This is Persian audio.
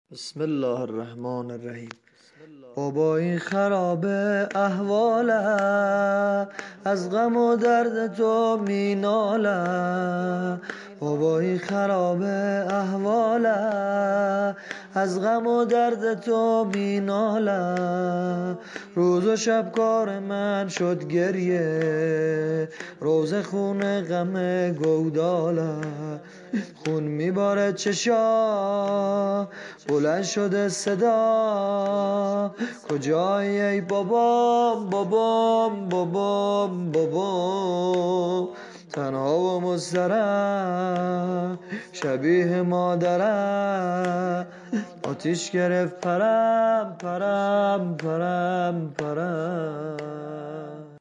بسم الله الرحمن الرحیم. بابا این خرابه احواله، از غم و درد تو می ناله. بابا این خرابه احواله، از غم و درد تو می ناله. روز و شب کار من شد گریه، روز خون غم گوداله. خون میباره چشا، بلند شده صدا، کجایی ای بابام بابام بابام بابام. تنها و مضطرب شبیه مادرم، آتیش گرفت پرم پرم پرم پرم.